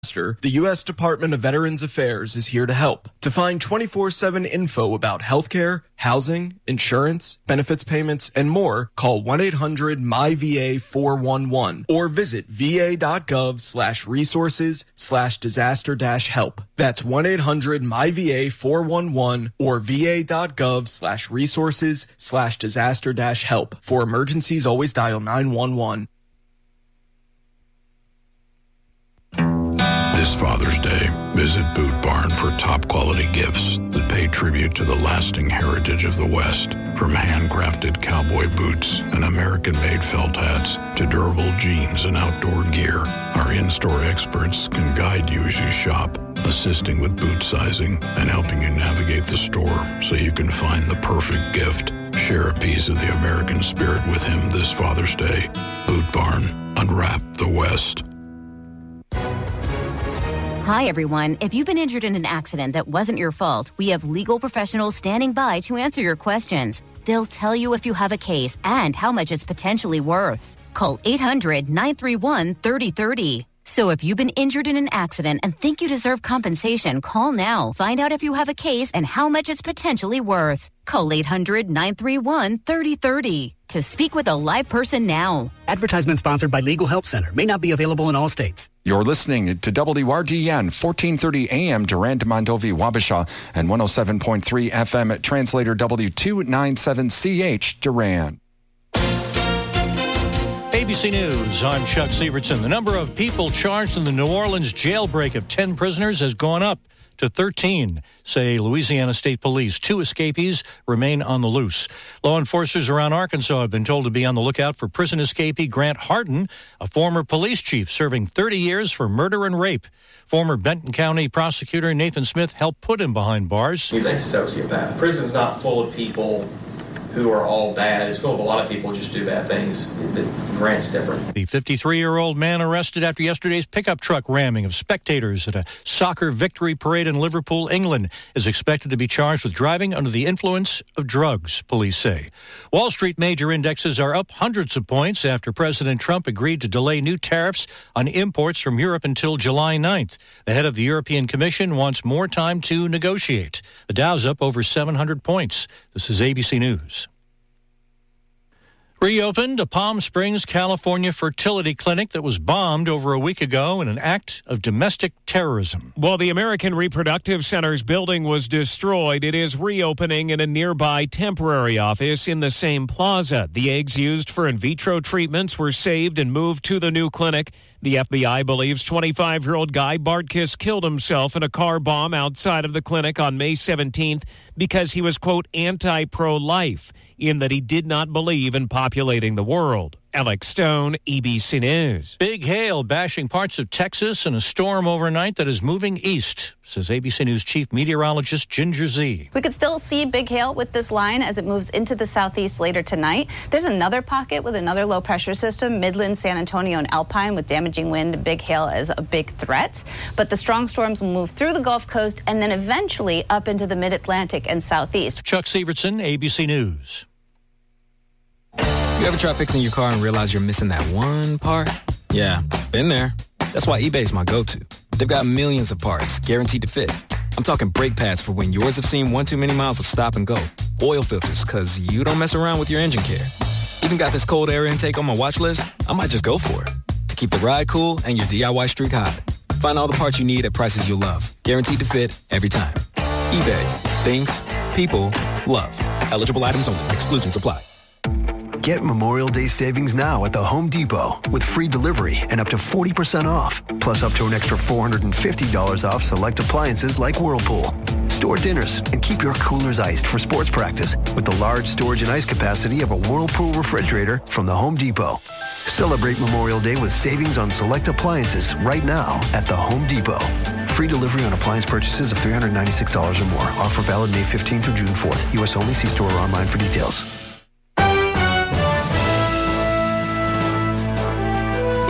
The U.S. Department of Veterans Affairs is here to help. To find 24/7 info about healthcare, housing, insurance, benefits payments, and more, call 1-800-MyVA411 or visit va.gov/resources/disaster-help. That's 1-800-MyVA411 or va.gov/resources/disaster-help. For emergencies, always dial 911. This Father's Day, visit Boot Barn for top-quality gifts that pay tribute to the lasting heritage of the West. From handcrafted cowboy boots and American-made felt hats to durable jeans and outdoor gear, our in-store experts can guide you as you shop, assisting with boot sizing and helping you navigate the store so you can find the perfect gift. Share a piece of the American spirit with him this Father's Day. Boot Barn, unwrap the West. Hi, everyone. If you've been injured in an accident that wasn't your fault, we have legal professionals standing by to answer your questions. They'll tell you if you have a case and how much it's potentially worth. Call 800-931-3030. So if you've been injured in an accident and think you deserve compensation, call now. Find out if you have a case and how much it's potentially worth. Call 800-931-3030 to speak with a live person now. Advertisement sponsored by Legal Help Center. May not be available in all states. You're listening to WRDN, 1430 AM, Durand, Mondovi, Wabasha, and 107.3 FM at Translator W297CH, Durand. ABC News, I'm Chuck Sievertson. The number of people charged in the New Orleans jailbreak of 10 prisoners has gone up to 13, say Louisiana State Police. 2 escapees remain on the loose. Law enforcers around Arkansas have been told to be on the lookout for prison escapee Grant Harden, a former police chief serving 30 years for murder and rape. Former Benton County prosecutor Nathan Smith helped put him behind bars. He's a sociopath. Prison's not full of people who are all bad. It's full of a lot of people who just do bad things. Grant's different. The 53-year-old man arrested after yesterday's pickup truck ramming of spectators at a soccer victory parade in Liverpool, England, is expected to be charged with driving under the influence of drugs, police say. Wall Street major indexes are up hundreds of points after President Trump agreed to delay new tariffs on imports from Europe until July 9th. The head of the European Commission wants more time to negotiate. The Dow's up over 700 points. This is ABC News. Reopened a Palm Springs, California fertility clinic that was bombed over a week ago in an act of domestic terrorism. While the American Reproductive Center's building was destroyed, it is reopening in a nearby temporary office in the same plaza. The eggs used for in vitro treatments were saved and moved to the new clinic. The FBI believes 25-year-old Guy Bartkus killed himself in a car bomb outside of the clinic on May 17th because he was, quote, anti-pro-life, in that he did not believe in populating the world. Alex Stone, ABC News. Big hail bashing parts of Texas and a storm overnight that is moving east, says ABC News chief meteorologist Ginger Z. We could still see big hail with this line as it moves into the southeast later tonight. There's another pocket with another low pressure system, Midland, San Antonio, and Alpine, with damaging wind and big hail as a big threat. But the strong storms will move through the Gulf Coast and then eventually up into the mid-Atlantic and southeast. Chuck Sievertson, ABC News. You ever try fixing your car and realize you're missing that one part? Yeah, been there. That's why eBay's my go-to. They've got millions of parts, guaranteed to fit. I'm talking brake pads for when yours have seen one too many miles of stop and go. Oil filters, because you don't mess around with your engine care. Even got this cold air intake on my watch list. I might just go for it. To keep the ride cool and your DIY streak high. Find all the parts you need at prices you'll love. Guaranteed to fit every time. eBay. Things. People. Love. Eligible items only. Exclusions apply. Get Memorial Day savings now at the Home Depot with free delivery and up to 40% off. Plus up to an extra $450 off select appliances like Whirlpool. Store dinners and keep your coolers iced for sports practice with the large storage and ice capacity of a Whirlpool refrigerator from the Home Depot. Celebrate Memorial Day with savings on select appliances right now at the Home Depot. Free delivery on appliance purchases of $396 or more. Offer valid May 15th through June 4th. U.S. only. See store or online for details.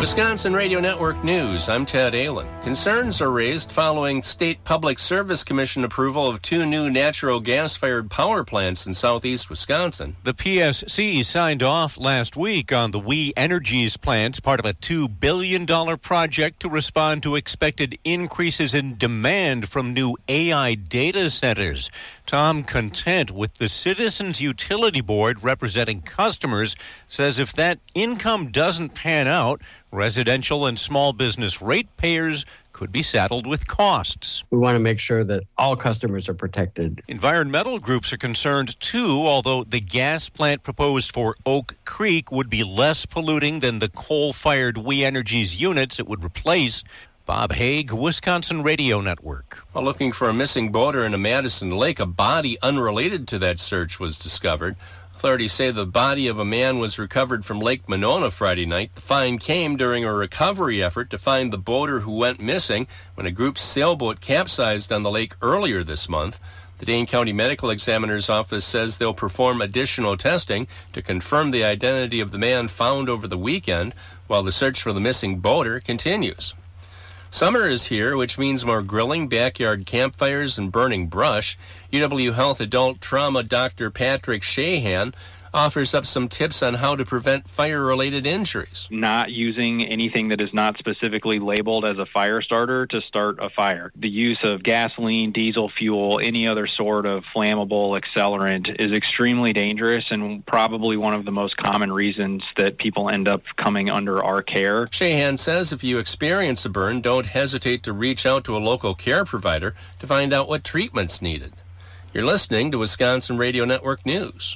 Wisconsin Radio Network News, I'm Ted Allen. Concerns are raised following State Public Service Commission approval of 2 new natural gas-fired power plants in southeast Wisconsin. The PSC signed off last week on the We Energies plants, part of a $2 billion project to respond to expected increases in demand from new AI data centers. Tom Content with the Citizens Utility Board representing customers says if that income doesn't pan out, residential and small business ratepayers could be saddled with costs. We want to make sure that all customers are protected. Environmental groups are concerned, too, although the gas plant proposed for Oak Creek would be less polluting than the coal-fired We Energies units it would replace. Bob Haig, Wisconsin Radio Network. While looking for a missing boater in a Madison lake, a body unrelated to that search was discovered. Authorities say the body of a man was recovered from Lake Monona Friday night. The find came during a recovery effort to find the boater who went missing when a group's sailboat capsized on the lake earlier this month. The Dane County Medical Examiner's Office says they'll perform additional testing to confirm the identity of the man found over the weekend while the search for the missing boater continues. Summer is here, which means more grilling, backyard campfires, and burning brush. UW Health Adult Trauma Dr. Patrick Shahan offers up some tips on how to prevent fire-related injuries. Not using anything that is not specifically labeled as a fire starter to start a fire. The use of gasoline, diesel fuel, any other sort of flammable accelerant is extremely dangerous and probably one of the most common reasons that people end up coming under our care. Shahan says if you experience a burn, don't hesitate to reach out to a local care provider to find out what treatment's needed. You're listening to Wisconsin Radio Network News.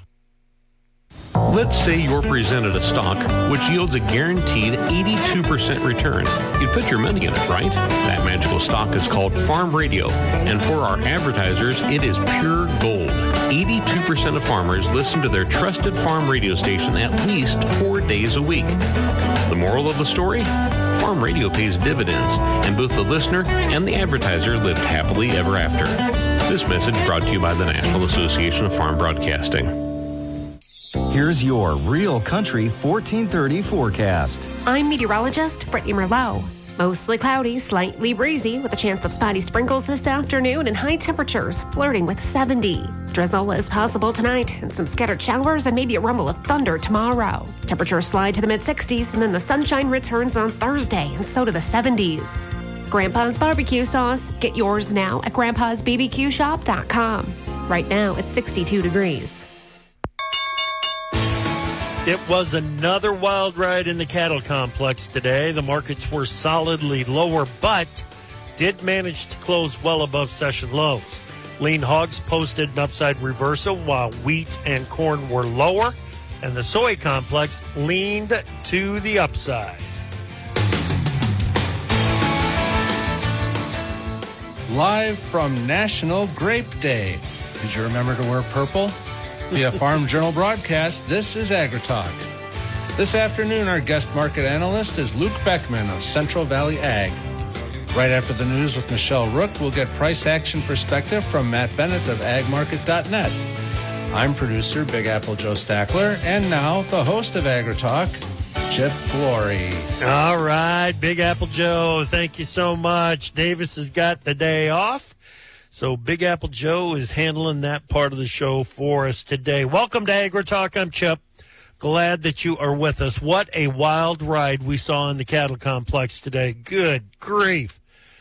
Let's say you're presented a stock which yields a guaranteed 82% return. You'd put your money in it, right? That magical stock is called Farm Radio, and for our advertisers, it is pure gold. 82% of farmers listen to their trusted farm radio station at least 4 days a week. The moral of the story? Farm Radio pays dividends, and both the listener and the advertiser lived happily ever after. This message brought to you by the National Association of Farm Broadcasting. Here's your Real Country 1430 forecast. I'm meteorologist Brittany Merlot. Mostly cloudy, slightly breezy, with a chance of spotty sprinkles this afternoon and high temperatures flirting with 70. Drizzle is possible tonight and some scattered showers and maybe a rumble of thunder tomorrow. Temperatures slide to the mid-60s and then the sunshine returns on Thursday and so to the 70s. Grandpa's barbecue sauce. Get yours now at grandpa'sbbqshop.com. Right now it's 62 degrees. It was another wild ride in the cattle complex today. The markets were solidly lower, but did manage to close well above session lows. Lean hogs posted an upside reversal while wheat and corn were lower, and the soy complex leaned to the upside. Live from National Grape Day. Did you remember to wear purple? Via Farm Journal broadcast, this is AgriTalk. This afternoon, our guest market analyst is Luke Beckman of Central Valley Ag. Right after the news with Michelle Rook, we'll get price action perspective from Matt Bennett of agmarket.net. I'm producer Big Apple Joe Stackler, and now the host of AgriTalk, Chip Flory. All right, Big Apple Joe, thank you so much. Davis has got the day off. So Big Apple Joe is handling that part of the show for us today. Welcome to AgriTalk. I'm Chip. Glad that you are with us. What a wild ride we saw in the cattle complex today. Good grief.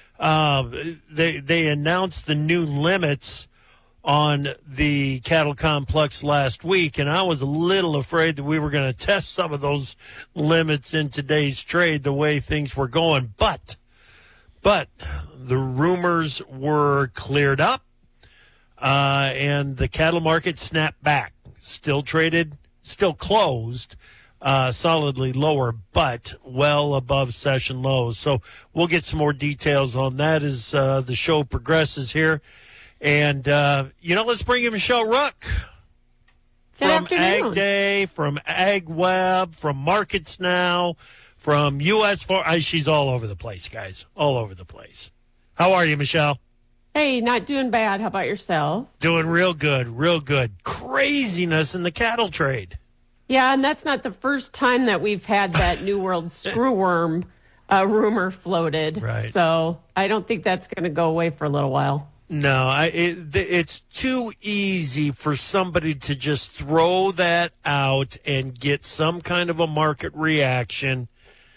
They announced the new limits on the cattle complex last week, and I was a little afraid that we were going to test some of those limits in today's trade the way things were going. But the rumors were cleared up, and the cattle market snapped back. Still traded, still closed, solidly lower, but well above session lows. So we'll get some more details on that as the show progresses here. And, let's bring in Michelle Rook from Ag Day, from Ag Web, from Markets Now, from U.S. Farm. She's all over the place, guys, all over the place. How are you, Michelle? Hey, not doing bad. How about yourself? Doing real good, real good. Craziness in the cattle trade. Yeah, and that's not the first time that we've had that New World screwworm rumor floated. Right. So I don't think that's going to go away for a little while. No, it's too easy for somebody to just throw that out and get some kind of a market reaction,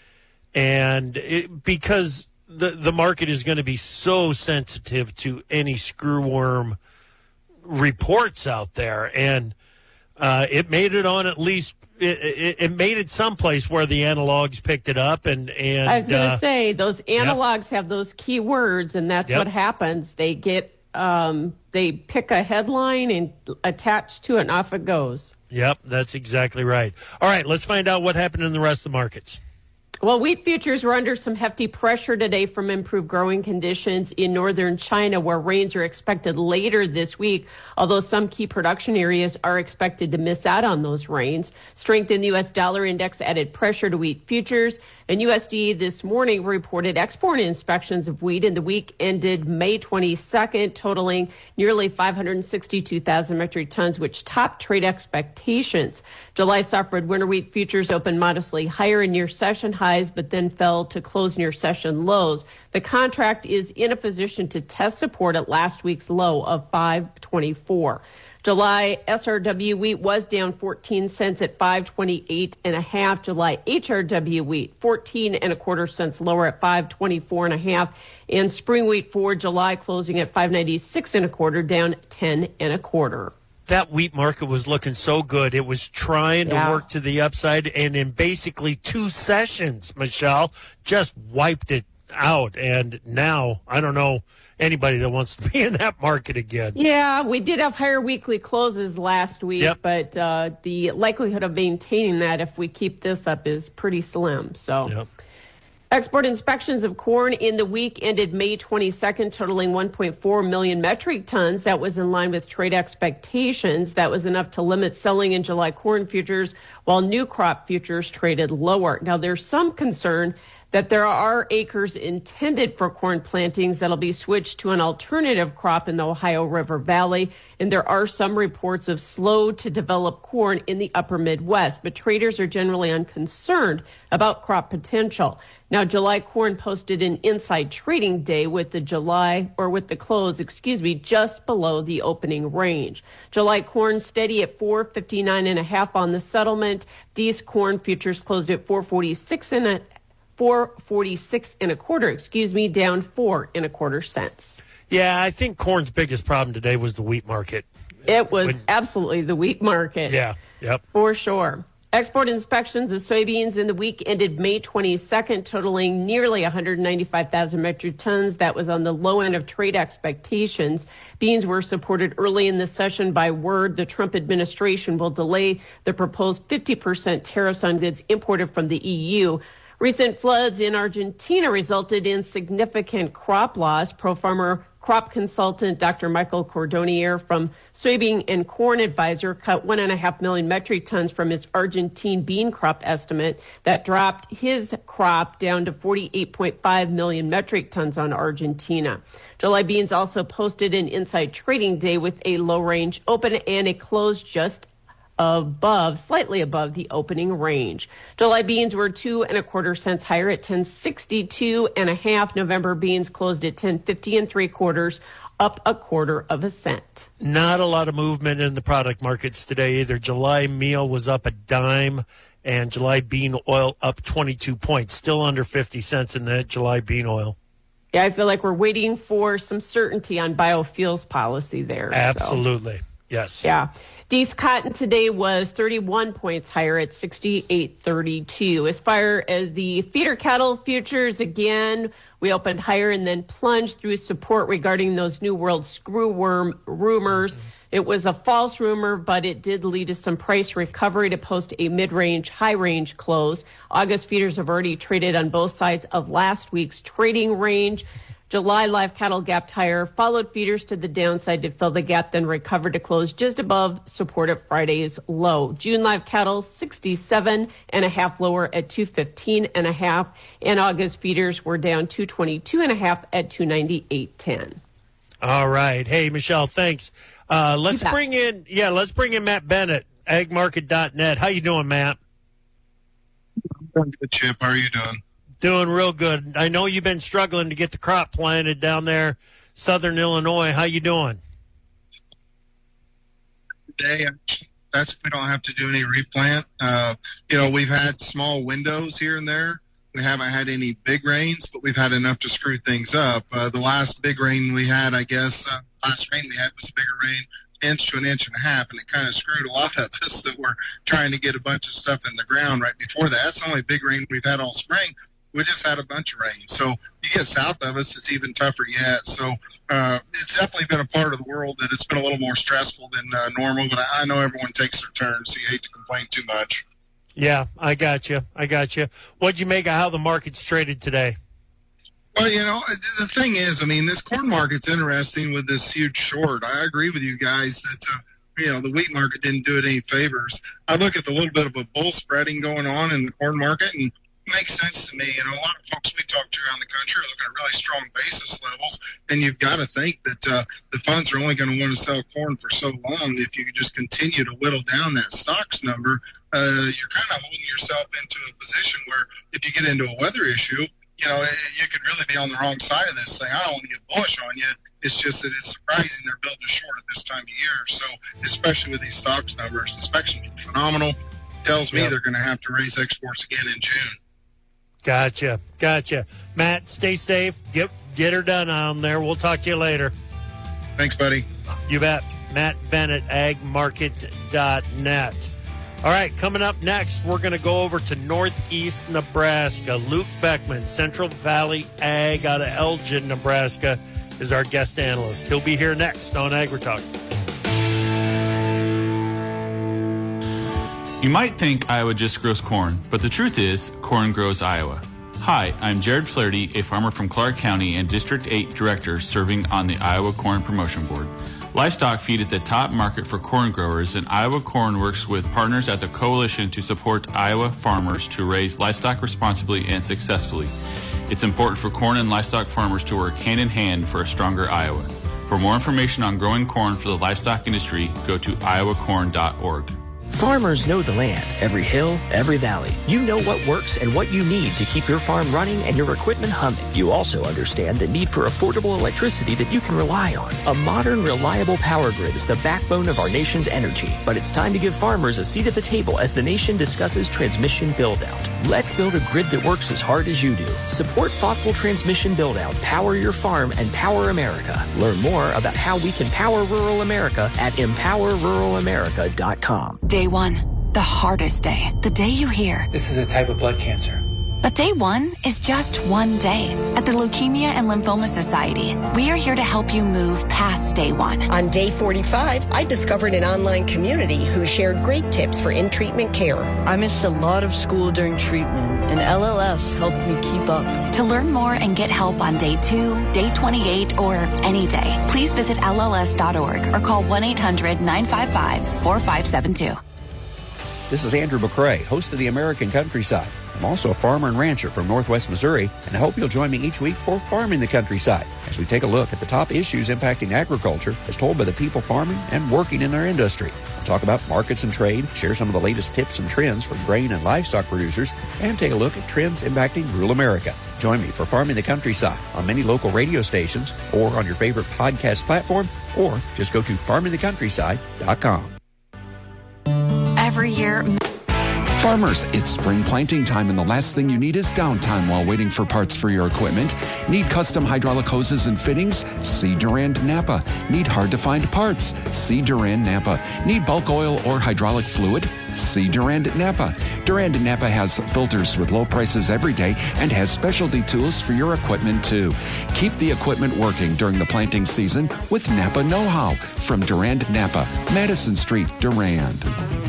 and because the market is going to be so sensitive to any screwworm reports out there, and it made it on at least it made it someplace where the analogs picked it up, and I was going to say those analogs have those key words, and that's what happens. They get they pick a headline and attach to it, and off it goes. Yep, that's exactly right. All right, let's find out what happened in the rest of the markets. Well, wheat futures were under some hefty pressure today from improved growing conditions in northern China, where rains are expected later this week, although some key production areas are expected to miss out on those rains. Strength in the U.S. dollar index added pressure to wheat futures, and USDA this morning reported export inspections of wheat in the week ended May 22nd, totaling nearly 562,000 metric tons, which topped trade expectations. July softwood winter wheat futures opened modestly higher in near session highs, but then fell to close near session lows. The contract is in a position to test support at last week's low of 524. July SRW wheat was down 14 cents at 528.5. July HRW wheat 14.25 cents lower at 524.5, and spring wheat for July closing at 596.25, down 10.25. That wheat market was looking so good. It was trying to work to the upside, and in basically 2 sessions, Michelle just wiped it out. And now I don't know anybody that wants to be in that market again. Yeah, we did have higher weekly closes last week, but the likelihood of maintaining that if we keep this up is pretty slim. So. Export inspections of corn in the week ended May 22nd, totaling 1.4 million metric tons. That was in line with trade expectations. That was enough to limit selling in July corn futures, while new crop futures traded lower. Now, there's some concern that there are acres intended for corn plantings that'll be switched to an alternative crop in the Ohio River Valley. And there are some reports of slow to develop corn in the upper Midwest, but traders are generally unconcerned about crop potential. Now, July corn posted an inside trading day with the close, just below the opening range. July corn steady at 459.5 on the settlement. These corn futures closed at 446.25, down 4.25 cents. Yeah, I think corn's biggest problem today was the wheat market. It was absolutely the wheat market. Yeah, yep. For sure. Export inspections of soybeans in the week ended May 22nd, totaling nearly 195,000 metric tons. That was on the low end of trade expectations. Beans were supported early in the session by word the Trump administration will delay the proposed 50% tariffs on goods imported from the EU. Recent floods in Argentina resulted in significant crop loss. Pro-farmer crop consultant Dr. Michael Cordonier from Soybean and Corn Advisor cut 1.5 million metric tons from his Argentine bean crop estimate. That dropped his crop down to 48.5 million metric tons on Argentina. July beans also posted an inside trading day with a low range open and a close just slightly above the opening range. July beans were 2.25 cents higher at 10.62.5. November beans closed at 10.50 up 1/4 cent. Not a lot of movement in the product markets today either. July meal was up a dime, and July bean oil up 22 points. Still under 50 cents in that July bean oil. Yeah, I feel like we're waiting for some certainty on biofuels policy there. Absolutely. Yes. Yeah. Dees cotton today was 31 points higher at 68.32. As far as the feeder cattle futures, again, we opened higher and then plunged through support regarding those New World screwworm rumors. It was a false rumor, but it did lead to some price recovery to post a mid-range, high-range close. August feeders have already traded on both sides of last week's trading range. July live cattle gapped higher, followed feeders to the downside to fill the gap, then recovered to close just above support at Friday's low. June live cattle 67.5 lower at 215.5, and August feeders were down 222.5 at 298.10. All right. Hey, Michelle, thanks. Let's bring in Matt Bennett agmarket.net. How you doing, Matt? I'm good, Chip. How are you doing? Doing real good. I know you've been struggling to get the crop planted down there, southern Illinois. How you doing? Today, we don't have to do any replant. We've had small windows here and there. We haven't had any big rains, but we've had enough to screw things up. The last big rain we had, last rain we had was a bigger rain, inch to an inch and a half, and it kind of screwed a lot of us that were trying to get a bunch of stuff in the ground right before that. That's the only big rain we've had all spring. We just had a bunch of rain. So you get south of us, it's even tougher yet. So it's definitely been a part of the world that it's been a little more stressful than normal, but I know everyone takes their turn, so you hate to complain too much. Yeah, I got you. What'd you make of how the market's traded today? Well, the thing is, this corn market's interesting with this huge short. I agree with you guys that, the wheat market didn't do it any favors. I look at the little bit of a bull spreading going on in the corn market, and it makes sense to me. A lot of folks we talk to around the country are looking at really strong basis levels, and you've got to think that the funds are only going to want to sell corn for so long. If you could just continue to whittle down that stocks number, you're kind of holding yourself into a position where if you get into a weather issue, you could really be on the wrong side of this thing. I don't want to get bullish on you. It's just that it's surprising they're building a short at this time of year. So, especially with these stocks numbers, inspections are phenomenal. Tells me they're going to have to raise exports again in June. Gotcha. Matt, stay safe. Get her done on there. We'll talk to you later. Thanks, buddy. You bet. Matt Bennett, agmarket.net. All right, coming up next, we're going to go over to Northeast Nebraska. Luke Beckman, Central Valley Ag out of Elgin, Nebraska, is our guest analyst. He'll be here next on AgriTalk. You might think Iowa just grows corn, but the truth is, corn grows Iowa. Hi, I'm Jared Flaherty, a farmer from Clark County and District 8 Director serving on the Iowa Corn Promotion Board. Livestock feed is a top market for corn growers, and Iowa Corn works with partners at the coalition to support Iowa farmers to raise livestock responsibly and successfully. It's important for corn and livestock farmers to work hand in hand for a stronger Iowa. For more information on growing corn for the livestock industry, go to iowacorn.org. Farmers know the land, every hill, every valley. You know what works and what you need to keep your farm running and your equipment humming. You also understand the need for affordable electricity that you can rely on. A modern, reliable power grid is the backbone of our nation's energy. But it's time to give farmers a seat at the table as the nation discusses transmission build-out. Let's build a grid that works as hard as you do. Support thoughtful transmission build-out, power your farm, and power America. Learn more about how we can power rural America at empowerruralamerica.com. Day one, the hardest day. The day you hear, this is a type of blood cancer. But day one is just one day. At the Leukemia and Lymphoma Society, we are here to help you move past day one. On day 45, I discovered an online community who shared great tips for in-treatment care. I missed a lot of school during treatment, and LLS helped me keep up. To learn more and get help on day 2, day 28, or any day, please visit LLS.org or call 1-800-955-4572. This is Andrew McCrae, host of the American Countryside. I'm also a farmer and rancher from Northwest Missouri, and I hope you'll join me each week for Farming the Countryside, as we take a look at the top issues impacting agriculture as told by the people farming and working in our industry. We'll talk about markets and trade, share some of the latest tips and trends for grain and livestock producers, and take a look at trends impacting rural America. Join me for Farming the Countryside on many local radio stations or on your favorite podcast platform, or just go to farmingthecountryside.com. Every year... Farmers, it's spring planting time, and the last thing you need is downtime while waiting for parts for your equipment. Need custom hydraulic hoses and fittings? See Durand Napa. Need hard-to-find parts? See Durand Napa. Need bulk oil or hydraulic fluid? See Durand Napa. Durand Napa has filters with low prices every day and has specialty tools for your equipment, too. Keep the equipment working during the planting season with Napa Know-How. From Durand Napa, Madison Street, Durand.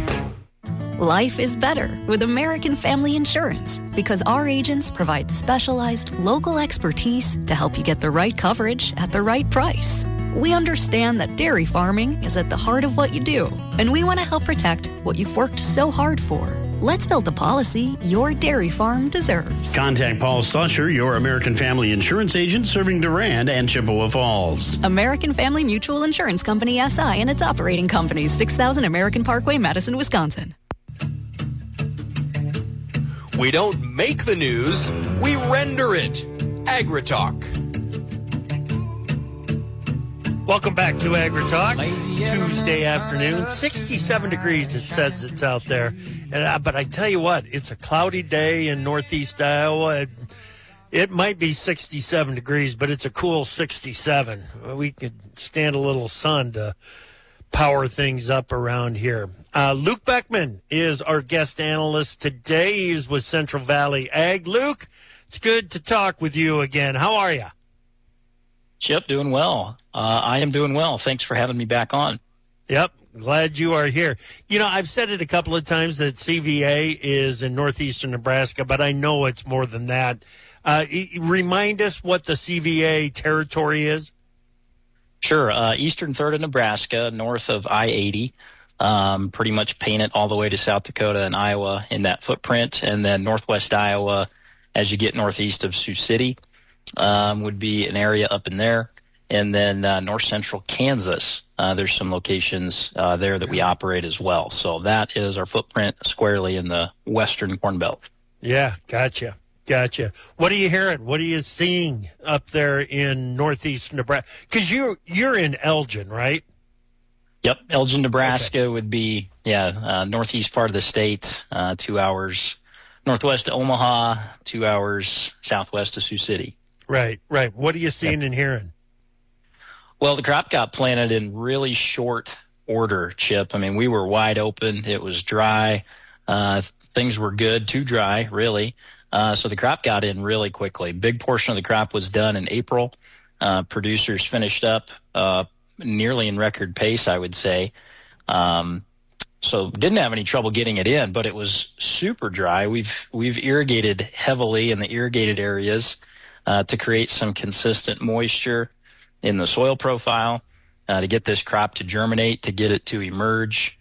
Life is better with American Family Insurance because our agents provide specialized local expertise to help you get the right coverage at the right price. We understand that dairy farming is at the heart of what you do, and we want to help protect what you've worked so hard for. Let's build the policy your dairy farm deserves. Contact Paul Slusher, your American Family Insurance agent serving Durand and Chippewa Falls. American Family Mutual Insurance Company, SI, and its operating companies, 6000 American Parkway, Madison, Wisconsin. We don't make the news, we render it. AgriTalk. Welcome back to AgriTalk. Tuesday afternoon, 67 degrees it says it's out there. But I tell you what, it's a cloudy day in northeast Iowa. It might be 67 degrees, but it's a cool 67. We could stand a little sun to power things up around here. Luke Beckman is our guest analyst today. He's with Central Valley Ag. Luke, it's good to talk with you again. How are you? Chip, doing well. I am doing well. Thanks for having me back on. Yep, glad you are here. You know, I've said it a couple of times that CVA is in northeastern Nebraska, but I know it's more than that. Remind us what the CVA territory is. Sure. Eastern third of Nebraska, north of I-80. Pretty much paint it all the way to South Dakota and Iowa in that footprint. And then northwest Iowa, as you get northeast of Sioux City, would be an area up in there. And then north central Kansas, there's some locations there that we operate as well. So that is our footprint squarely in the western Corn Belt. Yeah, gotcha. What are you hearing? What are you seeing up there in northeast Nebraska? Because you're in Elgin, right? Yep, Elgin, Nebraska would be, northeast part of the state, 2 hours northwest of Omaha, 2 hours southwest of Sioux City. Right. What are you seeing and hearing? Well, the crop got planted in really short order, Chip. I mean, we were wide open. It was dry. Things were good, too dry, really. So the crop got in really quickly. Big portion of the crop was done in April. Producers finished up nearly in record pace, I would say. So didn't have any trouble getting it in, but it was super dry. We've irrigated heavily in the irrigated areas to create some consistent moisture in the soil profile, to get this crop to germinate, to get it to emerge.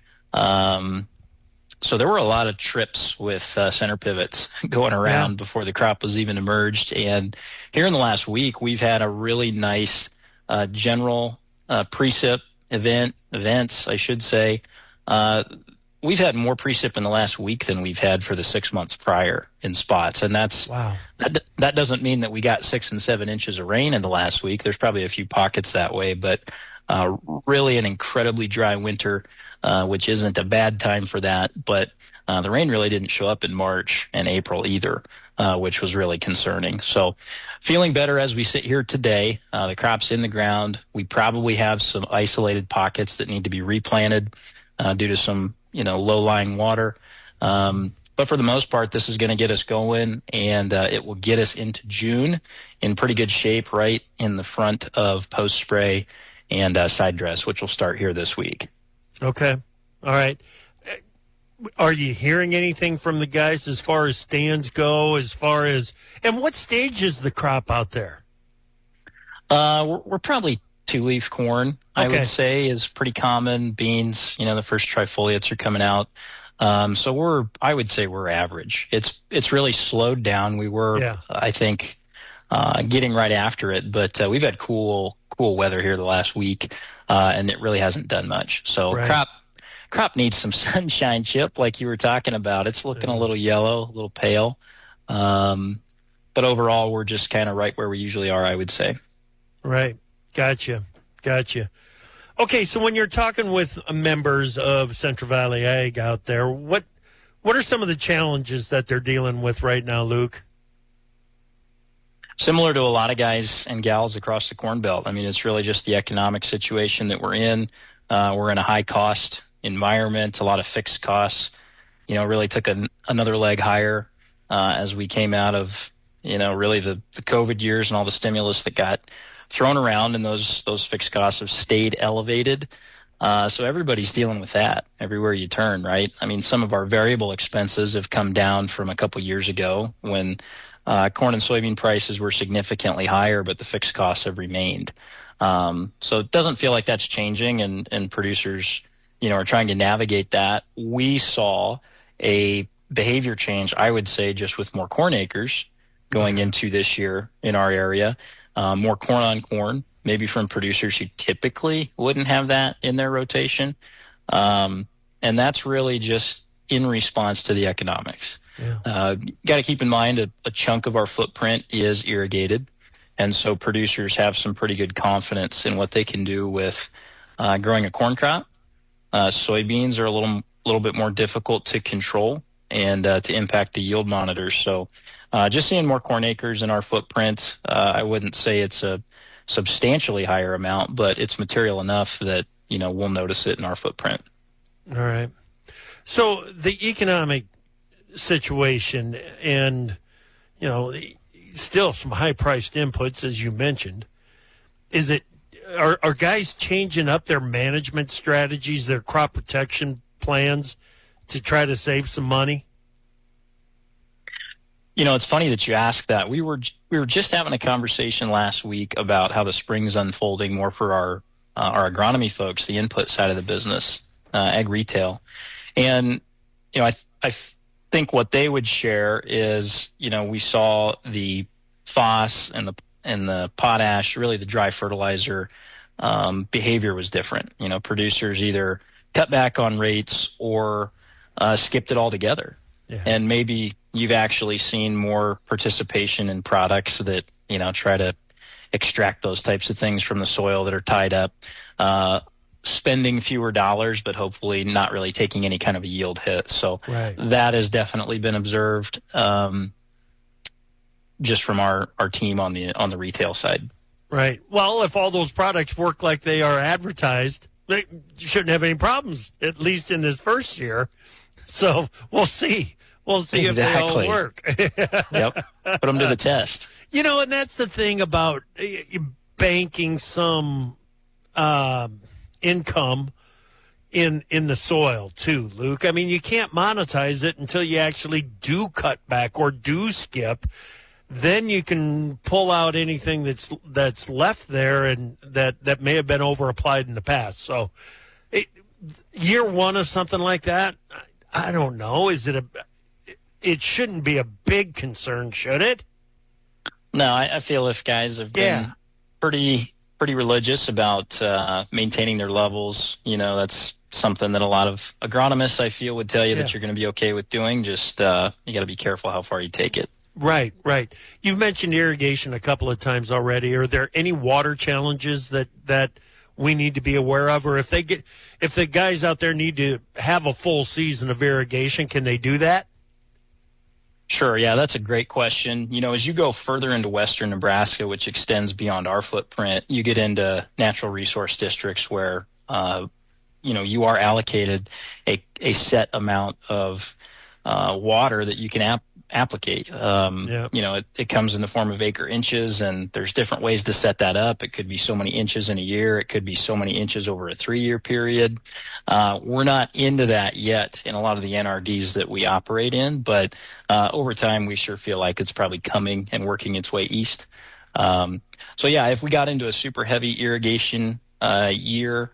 So there were a lot of trips with center pivots going around before the crop was even emerged. And here in the last week, we've had a really nice general precip events, I should say. We've had more precip in the last week than we've had for the 6 months prior in spots. And that doesn't mean that we got 6 and 7 inches of rain in the last week. There's probably a few pockets that way, but really an incredibly dry winter, which isn't a bad time for that. But the rain really didn't show up in March and April either, which was really concerning. So feeling better as we sit here today. The crop's in the ground. We probably have some isolated pockets that need to be replanted due to some low-lying water. But for the most part, this is going to get us going, and it will get us into June in pretty good shape right in the front of post-spray and side dress, which will start here this week. Okay. All right. Are you hearing anything from the guys as far as stands go, and what stage is the crop out there? We're probably two-leaf corn, I would say, is pretty common. Beans, the first trifoliates are coming out. So I would say we're average. It's really slowed down. We were, I think, getting right after it, but we've had cool weather here the last week, and it really hasn't done much. So crop needs some sunshine, Chip, like you were talking about. It's looking a little yellow, a little pale. But overall, we're just kind of right where we usually are, I would say. Right. Gotcha. Okay, so when you're talking with members of Central Valley Ag out there, what are some of the challenges that they're dealing with right now, Luke? Similar to a lot of guys and gals across the Corn Belt. I mean, it's really just the economic situation that we're in. We're in a high-cost environment, a lot of fixed costs. Really took another leg higher as we came out of, really the COVID years and all the stimulus that got thrown around, and those fixed costs have stayed elevated. So everybody's dealing with that everywhere you turn, right? I mean, some of our variable expenses have come down from a couple years ago when corn and soybean prices were significantly higher, but the fixed costs have remained. So it doesn't feel like that's changing, and producers, are trying to navigate that. We saw a behavior change, I would say, just with more corn acres going into this year in our area, more corn on corn, maybe from producers who typically wouldn't have that in their rotation. And that's really just in response to the economics. Got to keep in mind a chunk of our footprint is irrigated. And so producers have some pretty good confidence in what they can do with growing a corn crop. Soybeans are a little bit more difficult to control and to impact the yield monitors. So just seeing more corn acres in our footprint, I wouldn't say it's a substantially higher amount, but it's material enough that, we'll notice it in our footprint. All right. So the economic situation and, still some high-priced inputs, as you mentioned, are guys changing up their management strategies, their crop protection plans to try to save some money? It's funny that you asked that. We were just having a conversation last week about how the spring's unfolding more for our agronomy folks, the input side of the business, ag retail. And, I think what they would share is, we saw the phos and the potash, really the dry fertilizer behavior was different. Producers either cut back on rates or skipped it altogether. Yeah. And maybe you've actually seen more participation in products that, try to extract those types of things from the soil that are tied up, spending fewer dollars, but hopefully not really taking any kind of a yield hit. So that has definitely been observed just from our team on the retail side. Right. Well, if all those products work like they are advertised, they shouldn't have any problems, at least in this first year. So we'll see. We'll see if they all work. Yep. Put them to the test. And that's the thing about banking some income in the soil too, Luke. I mean, you can't monetize it until you actually do cut back or do skip. Then you can pull out anything that's left there and that may have been over applied in the past. So year one of something like that, I don't know. It shouldn't be a big concern, should it? No, I feel if guys have been pretty religious about maintaining their levels, that's something that a lot of agronomists, I feel, would tell you that you're going to be okay with doing. Just you got to be careful how far you take it. Right. You've mentioned irrigation a couple of times already. Are there any water challenges that we need to be aware of, or if the guys out there need to have a full season of irrigation, can they do that? Sure. Yeah, that's a great question. As you go further into western Nebraska, which extends beyond our footprint, you get into natural resource districts where, you are allocated a set amount of water that you can applicate. It comes in the form of acre inches, and there's different ways to set that up. It could be so many inches in a year. It could be so many inches over a 3-year period. We're not into that yet in a lot of the NRDs that we operate in, but over time we sure feel like it's probably coming and working its way east. If we got into a super heavy irrigation year,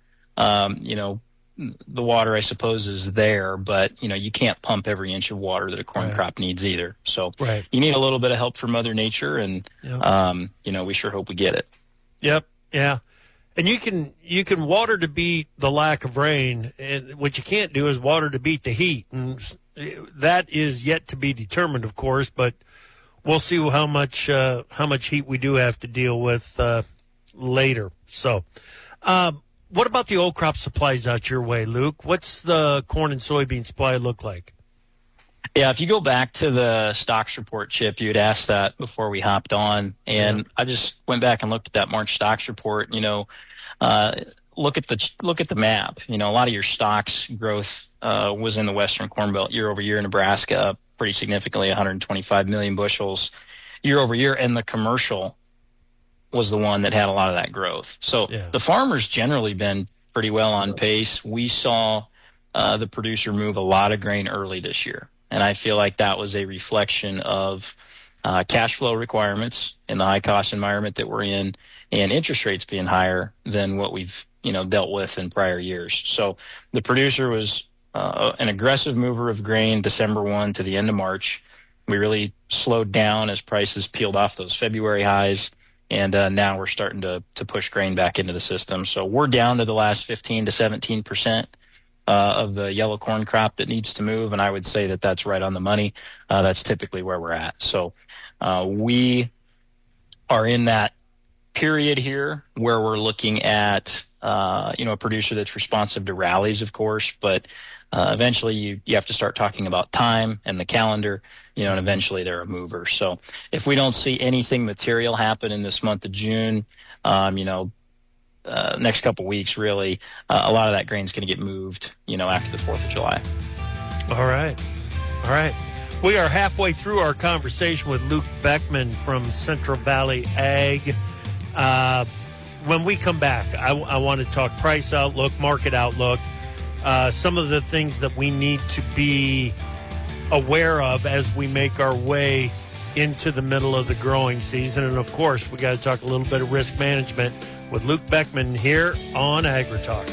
the water, I suppose, is there, but, you can't pump every inch of water that a corn crop needs either. So you need a little bit of help from Mother Nature, and, we sure hope we get it. Yep, yeah. And you can water to beat the lack of rain, and what you can't do is water to beat the heat. And that is yet to be determined, of course, but we'll see how much heat we do have to deal with later. So what about the old crop supplies out your way, Luke? What's the corn and soybean supply look like? Yeah, if you go back to the stocks report, Chip, you had asked that before we hopped on, and I just went back and looked at that March stocks report. Look at the map. A lot of your stocks growth was in the Western Corn Belt year over year. Nebraska up pretty significantly, 125 million bushels year over year, and the commercial was the one that had a lot of that growth. So the farmers generally been pretty well on pace. We saw the producer move a lot of grain early this year, and I feel like that was a reflection of cash flow requirements in the high cost environment that we're in, and interest rates being higher than what we've dealt with in prior years. So the producer was an aggressive mover of grain December 1 to the end of March. We really slowed down as prices peeled off those February highs, and now we're starting to push grain back into the system. So we're down to the last 15 to 17% of the yellow corn crop that needs to move, and I would say that that's right on the money. That's typically where we're at. So we are in that period here where we're looking at a producer that's responsive to rallies, of course, but eventually you have to start talking about time and the calendar, and eventually they're a mover. So if we don't see anything material happen in this month of June, next couple weeks, really, a lot of that grain is going to get moved, after the 4th of July. All right. We are halfway through our conversation with Luke Beckman from Central Valley Ag. When we come back, I want to talk price outlook, market outlook, some of the things that we need to be aware of as we make our way into the middle of the growing season. And, of course, we got to talk a little bit of risk management with Luke Beckman here on AgriTalk.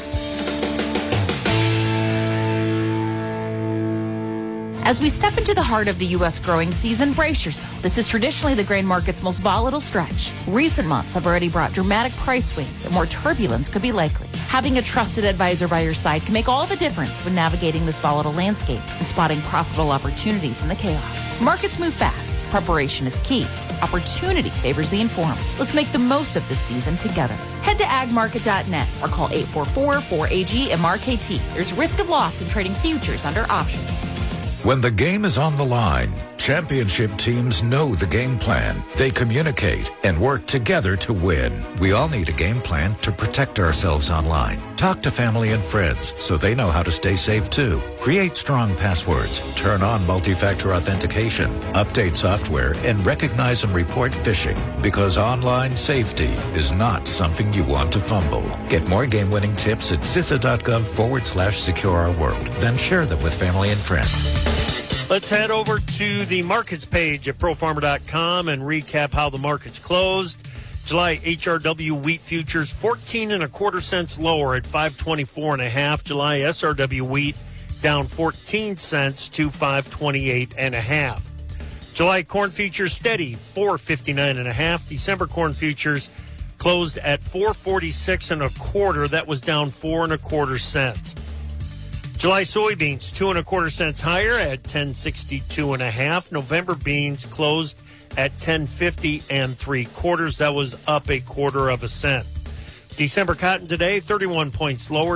As we step into the heart of the U.S. growing season, brace yourself. This is traditionally the grain market's most volatile stretch. Recent months have already brought dramatic price swings, and more turbulence could be likely. Having a trusted advisor by your side can make all the difference when navigating this volatile landscape and spotting profitable opportunities in the chaos. Markets move fast. Preparation is key. Opportunity favors the informed. Let's make the most of this season together. Head to agmarket.net or call 844-4AG-MRKT. There's risk of loss in trading futures under options. When the game is on the line, championship teams know the game plan. They communicate and work together to win. We all need a game plan to protect ourselves online. Talk to family and friends so they know how to stay safe too. Create strong passwords, turn on multi-factor authentication, update software, and recognize and report phishing. Because online safety is not something you want to fumble. Get more game-winning tips at CISA.gov/secure our world. Then share them with family and friends. Let's head over to the markets page at profarmer.com and recap how the markets closed. July HRW wheat futures 14 1/4 cents lower at 524.5. July SRW wheat down 14 cents to 528.5. July corn futures steady 459.5. December corn futures closed at 446 1/4. That was down 4 1/4 cents. July soybeans 2 1/4 cents higher at 1062.5. November beans closed at 1050 3/4. That was up 1/4 cent. December cotton today 31 points lower,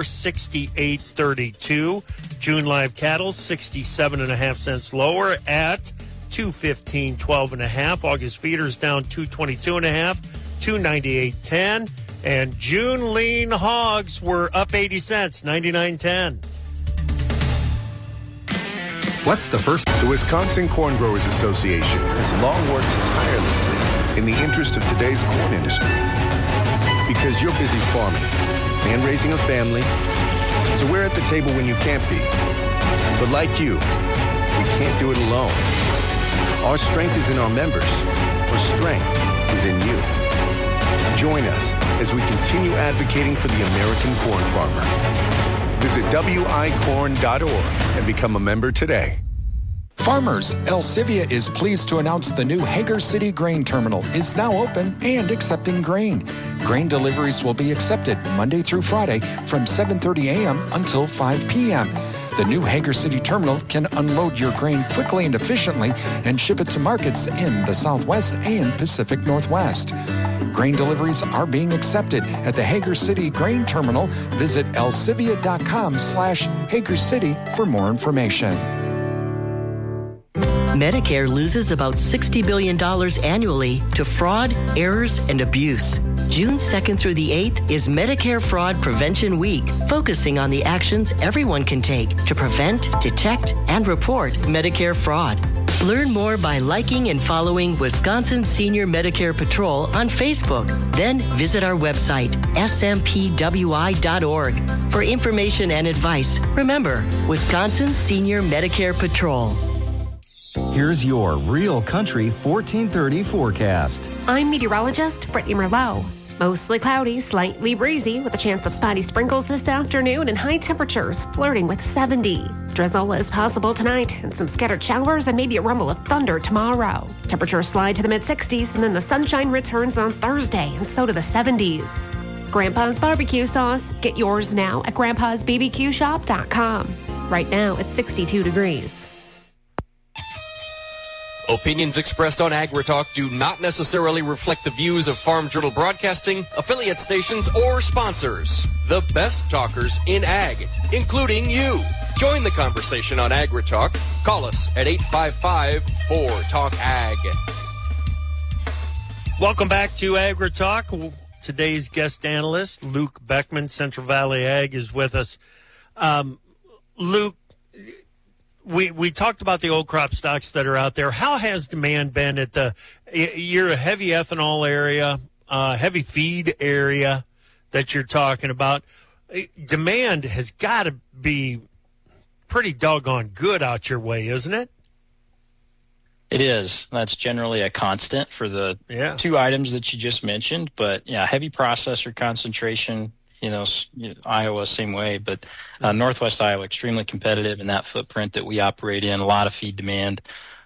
68.32. June live cattle 67.5 cents lower at 215.12.5. August feeders down 222.5, 298.10, and June lean hogs were up 80 cents, 99.10. What's the first? The Wisconsin Corn Growers Association has long worked tirelessly in the interest of today's corn industry. Because you're busy farming and raising a family, so we're at the table when you can't be. But like you, we can't do it alone. Our strength is in our members. Our strength is in you. Join us as we continue advocating for the American corn farmer. Visit wicorn.org and become a member today. Farmers, Elsivia is pleased to announce the new Hager City Grain Terminal is now open and accepting grain. Grain deliveries will be accepted Monday through Friday from 7:30 a.m. until 5 p.m. The new Hager City Terminal can unload your grain quickly and efficiently and ship it to markets in the Southwest and Pacific Northwest. Grain deliveries are being accepted at the Hager City Grain Terminal. Visit elsivia.com/Hager City for more information. Medicare loses about $60 billion annually to fraud, errors, and abuse. June 2nd through the 8th is Medicare Fraud Prevention Week, focusing on the actions everyone can take to prevent, detect, and report Medicare fraud. Learn more by liking and following Wisconsin Senior Medicare Patrol on Facebook. Then visit our website, smpwi.org, for information and advice. Remember, Wisconsin Senior Medicare Patrol. Here's your Real Country 1430 forecast. I'm meteorologist Brittany Merlot. Mostly cloudy, slightly breezy, with a chance of spotty sprinkles this afternoon and high temperatures flirting with 70. Drizzle is possible tonight and some scattered showers and maybe a rumble of thunder tomorrow. Temperatures slide to the mid-60s and then the sunshine returns on Thursday and so to the 70s. Grandpa's barbecue sauce. Get yours now at grandpa'sbbqshop.com. Right now it's 62 degrees. Opinions expressed on AgriTalk do not necessarily reflect the views of Farm Journal Broadcasting, affiliate stations, or sponsors. The best talkers in ag, including you. Join the conversation on AgriTalk. Call us at 855-4TALK-AG. Welcome back to AgriTalk. Today's guest analyst, Luke Beckman, Central Valley Ag, is with us. Luke, we talked about the old crop stocks that are out there. How has demand been at you're a heavy ethanol area, heavy feed area that you're talking about? Demand has got to be pretty doggone good out your way, isn't it? It is. That's generally a constant for the two items that you just mentioned. But, yeah, heavy processor concentration, Iowa, same way. But Northwest Iowa, extremely competitive in that footprint that we operate in. A lot of feed demand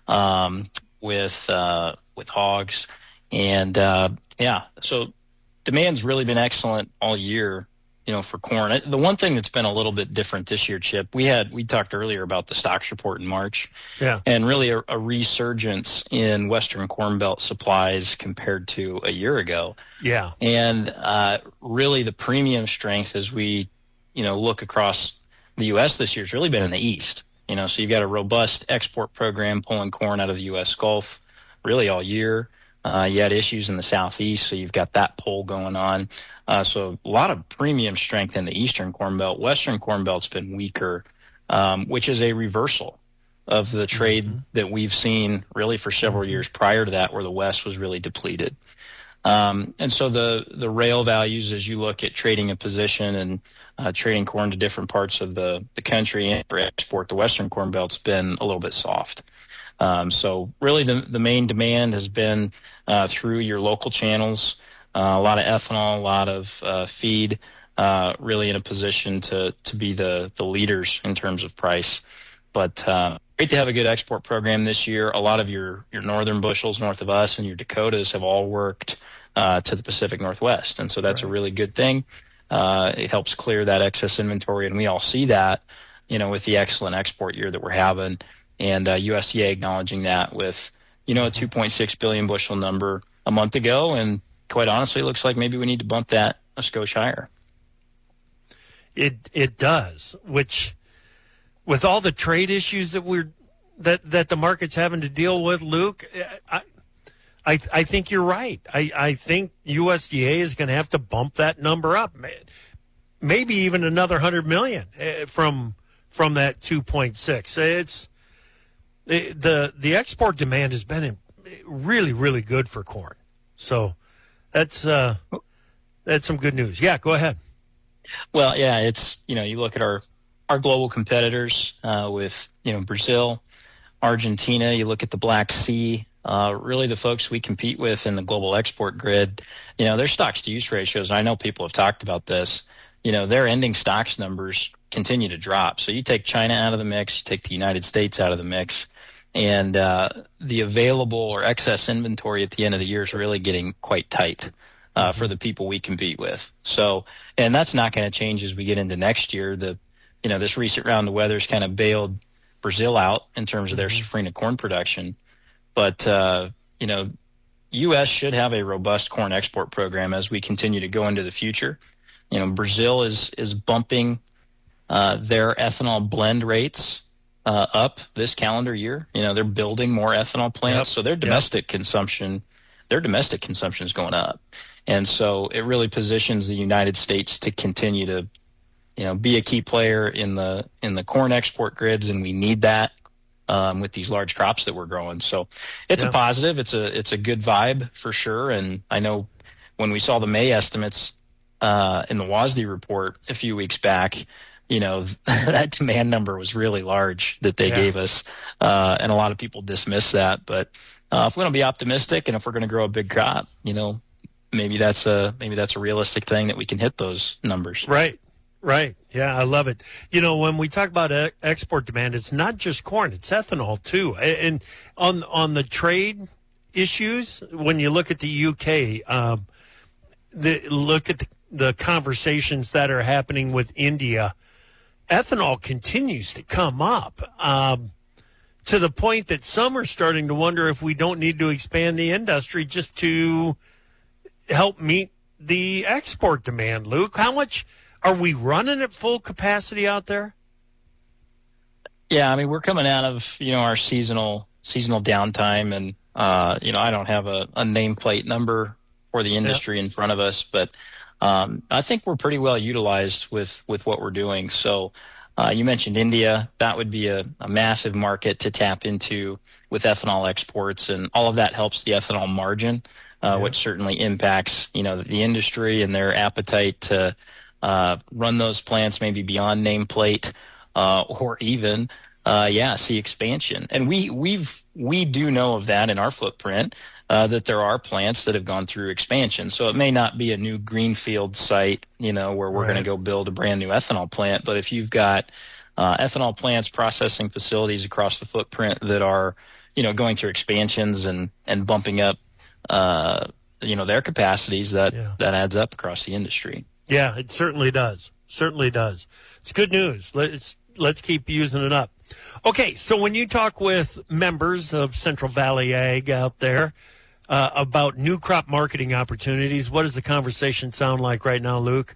with hogs. And, so demand's really been excellent all year, for corn. The one thing that's been a little bit different this year, Chip, we talked earlier about the stocks report in March. Yeah. And really a resurgence in Western Corn Belt supplies compared to a year ago. Yeah. And really the premium strength as we, look across the U.S. this year has really been in the East. So you've got a robust export program pulling corn out of the U.S. Gulf really all year. You had issues in the Southeast, so you've got that pull going on. So a lot of premium strength in the Eastern Corn Belt. Western Corn Belt's been weaker, which is a reversal of the trade that we've seen really for several years prior to that, where the West was really depleted. And so the rail values, as you look at trading a position and trading corn to different parts of the country and for export, the Western Corn Belt's been a little bit soft. So really the main demand has been through your local channels, a lot of ethanol, a lot of feed, really in a position to be the leaders in terms of price. But great to have a good export program this year. A lot of your northern bushels north of us and your Dakotas have all worked to the Pacific Northwest. And so that's a really good thing. It helps clear that excess inventory, and we all see that, with the excellent export year that we're having. And USDA acknowledging that with, a 2.6 billion bushel number a month ago. And quite honestly, it looks like maybe we need to bump that a skosh higher. It does, which with all the trade issues that the market's having to deal with, Luke, I think you're right. I think USDA is going to have to bump that number up, maybe even another 100 million from that 2.6. It's the export demand has been really, really good for corn. So that's some good news. Yeah, go ahead. Well, yeah, it's, you look at our global competitors with, Brazil, Argentina, you look at the Black Sea, really the folks we compete with in the global export grid, their stocks to use ratios, and I know people have talked about this, their ending stocks numbers continue to drop. So you take China out of the mix, you take the United States out of the mix, and the available or excess inventory at the end of the year is really getting quite tight for the people we compete with. So, and that's not going to change as we get into next year. This recent round of weather's kind of bailed Brazil out in terms of their safrinha corn production. But, U.S. should have a robust corn export program as we continue to go into the future. Brazil is bumping their ethanol blend rates up this calendar year. They're building more ethanol plants, so their domestic consumption is going up. And so it really positions the United States to continue to, be a key player in the corn export grids, and we need that with these large crops that we're growing. So it's a positive. It's a good vibe for sure. And I know when we saw the May estimates in the WASDE report a few weeks back, that demand number was really large that they gave us. And a lot of people dismiss that. But if we're going to be optimistic and if we're going to grow a big crop, maybe that's a realistic thing that we can hit those numbers. Right. Yeah, I love it. When we talk about export demand, it's not just corn; it's ethanol too. And on the trade issues, when you look at the UK, look at the conversations that are happening with India, ethanol continues to come up to the point that some are starting to wonder if we don't need to expand the industry just to help meet the export demand. Luke, how much are we running at full capacity out there? Yeah, I mean, we're coming out of, our seasonal downtime, and, I don't have a nameplate number for the industry in front of us, but I think we're pretty well utilized with what we're doing. So you mentioned India. That would be a massive market to tap into with ethanol exports, and all of that helps the ethanol margin, which certainly impacts, the industry and their appetite to run those plants maybe beyond nameplate, or even, see expansion. And we do know of that in our footprint, that there are plants that have gone through expansion. So it may not be a new greenfield site, where we're going to go build a brand new ethanol plant. But if you've got ethanol plants, processing facilities across the footprint that are, going through expansions and bumping up, their capacities, that adds up across the industry. Yeah, it certainly does. It's good news. Let's keep using it up. Okay, so when you talk with members of Central Valley Ag out there about new crop marketing opportunities, what does the conversation sound like right now, Luke?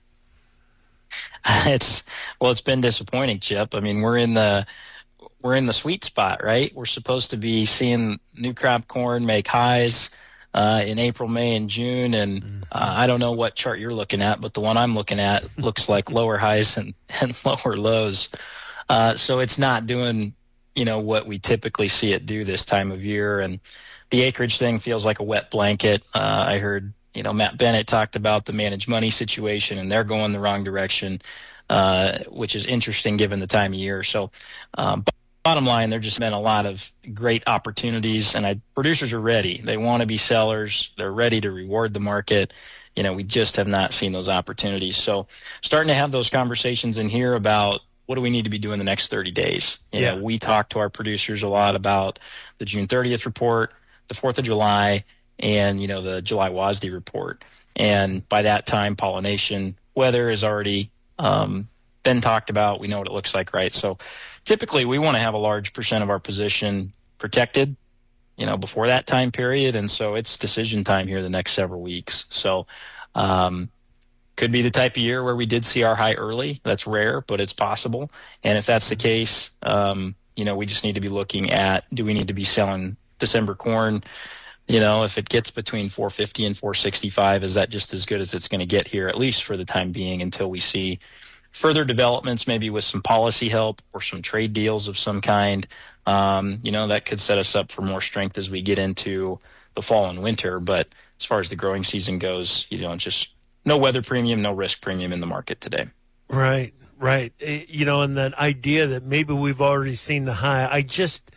It's been disappointing, Chip. I mean, we're in the sweet spot, right? We're supposed to be seeing new crop corn make highs in April, May, and June, and I don't know what chart you're looking at, but the one I'm looking at looks like lower highs and lower lows. So it's not doing, what we typically see it do this time of year, and the acreage thing feels like a wet blanket. I heard, Matt Bennett talked about the managed money situation, and they're going the wrong direction, which is interesting given the time of year. So, bottom line, there just been a lot of great opportunities, and producers are ready. They want to be sellers. They're ready to reward the market. We just have not seen those opportunities. So starting to have those conversations in here about what do we need to be doing the next 30 days. We talk to our producers a lot about the June 30th report, the 4th of July, and, the July WASDE report. And by that time, pollination, weather has already been talked about. We know what it looks like, right? So typically we want to have a large percent of our position protected, before that time period. And so it's decision time here the next several weeks. So could be the type of year where we did see our high early. That's rare, but it's possible. And if that's the case, we just need to be looking at, do we need to be selling December corn? If it gets between 450 and 465, is that just as good as it's going to get here, at least for the time being, until we see further developments, maybe with some policy help or some trade deals of some kind, that could set us up for more strength as we get into the fall and winter. But as far as the growing season goes, just no weather premium, no risk premium in the market today. Right. And that idea that maybe we've already seen the high,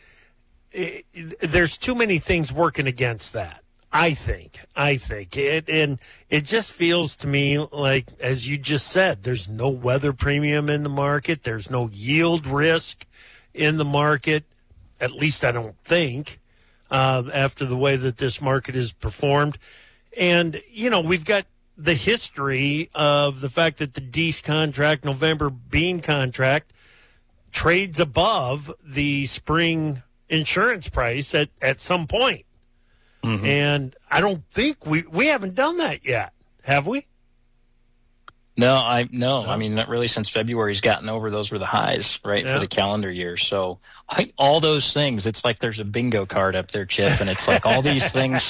there's too many things working against that. I think and it just feels to me like, as you just said, there's no weather premium in the market. There's no yield risk in the market. At least I don't think, after the way that this market is performed. And, we've got the history of the fact that the Deese contract, November bean contract, trades above the spring insurance price at some point. Mm-hmm. And I don't think we haven't done that yet, have we? No. I mean, not really since February's gotten over. Those were the highs, right, for the calendar year. So all those things, it's like there's a bingo card up there, Chip, and it's like all these things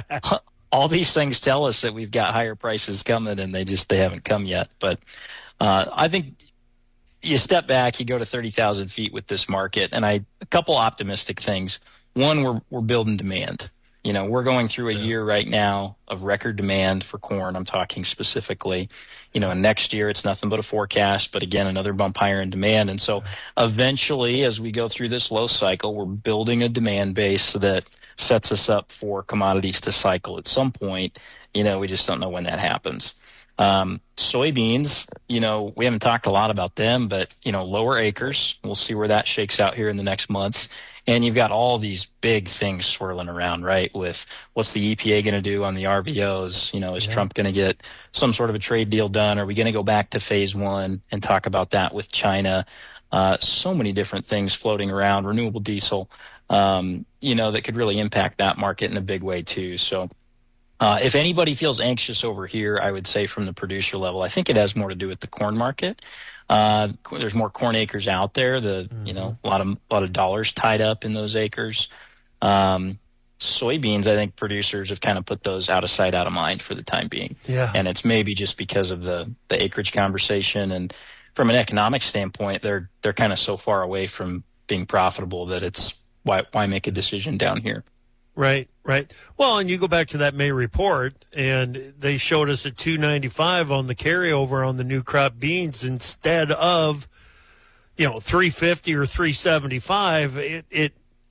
tell us that we've got higher prices coming, and they haven't come yet. But I think you step back, you go to 30,000 feet with this market, and a couple optimistic things. One, we're building demand. We're going through a year right now of record demand for corn. I'm talking specifically, and next year it's nothing but a forecast, but again, another bump higher in demand. And so eventually, as we go through this low cycle, we're building a demand base that sets us up for commodities to cycle at some point. We just don't know when that happens. Soybeans, we haven't talked a lot about them, but, lower acres. We'll see where that shakes out here in the next months. And you've got all these big things swirling around, right, with what's the EPA going to do on the RVOs? Is Trump going to get some sort of a trade deal done? Are we going to go back to phase one and talk about that with China? So many different things floating around, renewable diesel, that could really impact that market in a big way too. So if anybody feels anxious over here, I would say from the producer level, I think it has more to do with the corn market. There's more corn acres out there. A lot of dollars tied up in those acres. Soybeans, I think producers have kind of put those out of sight, out of mind for the time being. Yeah. And it's maybe just because of the acreage conversation, and from an economic standpoint, they're kind of so far away from being profitable that it's why make a decision down here. Right. Well, and you go back to that May report, and they showed us a $2.95 on the carryover on the new crop beans instead of, $3.50 or $3.75.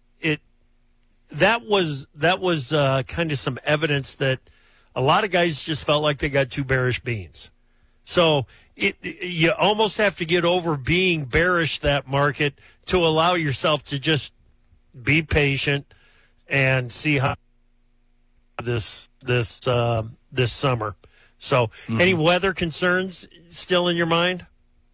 That was kind of some evidence that a lot of guys just felt like they got too bearish beans. So you almost have to get over being bearish that market to allow yourself to just be patient and see how this summer. So, any weather concerns still in your mind?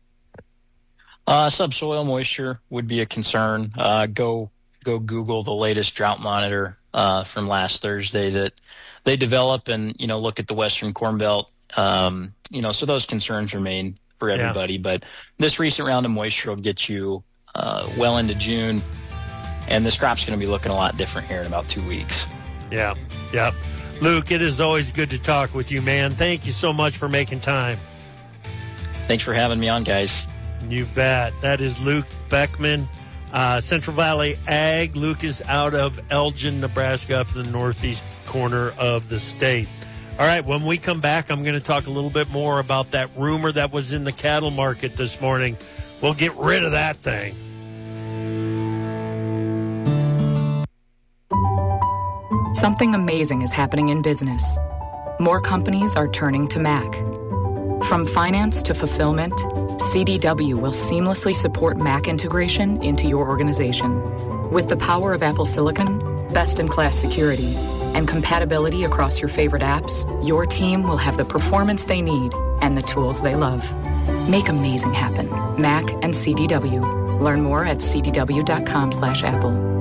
Subsoil moisture would be a concern. Go Google the latest drought monitor from last Thursday that they develop, and look at the Western Corn Belt. So those concerns remain for everybody. Yeah. But this recent round of moisture will get you well into June. And this crop's going to be looking a lot different here in about 2 weeks. Yeah. Luke, it is always good to talk with you, man. Thank you so much for making time. Thanks for having me on, guys. You bet. That is Luke Beckman, Central Valley Ag. Luke is out of Elgin, Nebraska, up in the northeast corner of the state. All right, when we come back, I'm going to talk a little bit more about that rumor that was in the cattle market this morning. We'll get rid of that thing. Something amazing is happening in business. More companies are turning to Mac. From finance to fulfillment, CDW will seamlessly support Mac integration into your organization. With the power of Apple Silicon, best-in-class security, and compatibility across your favorite apps, your team will have the performance they need and the tools they love. Make amazing happen. Mac and CDW. Learn more at cdw.com/Apple.